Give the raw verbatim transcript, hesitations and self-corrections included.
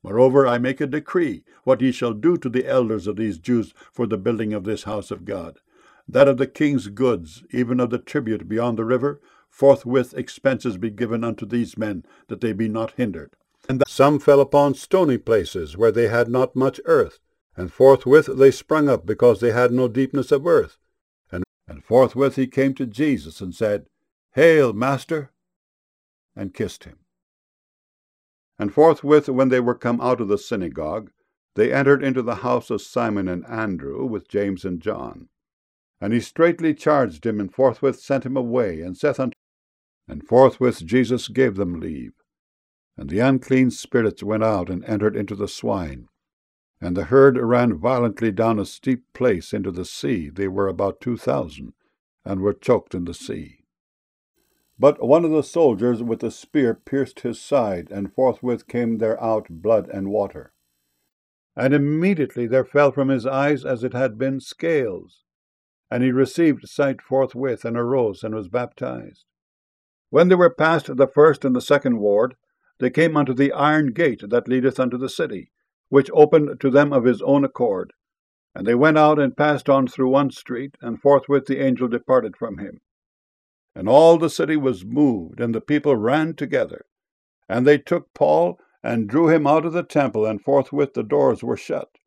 Moreover, I make a decree, what ye shall do to the elders of these Jews for the building of this house of God, that of the king's goods, even of the tribute beyond the river, forthwith expenses be given unto these men, that they be not hindered. And some fell upon stony places, where they had not much earth, and forthwith they sprung up, because they had no deepness of earth. And, and forthwith he came to Jesus, and said, Hail, Master! and kissed him. And forthwith, when they were come out of the synagogue, they entered into the house of Simon and Andrew, with James and John. And he straitly charged him, and forthwith sent him away, and saith unto him, And forthwith Jesus gave them leave. And the unclean spirits went out, and entered into the swine. And the herd ran violently down a steep place into the sea. They were about two thousand, and were choked in the sea. But one of the soldiers with a spear pierced his side, and forthwith came there out blood and water. And immediately there fell from his eyes as it had been scales. And he received sight forthwith, and arose, and was baptized. When they were past the first and the second ward, they came unto the iron gate that leadeth unto the city, which opened to them of his own accord. And they went out and passed on through one street, and forthwith the angel departed from him. And all the city was moved, and the people ran together. And they took Paul, and drew him out of the temple, and forthwith the doors were shut.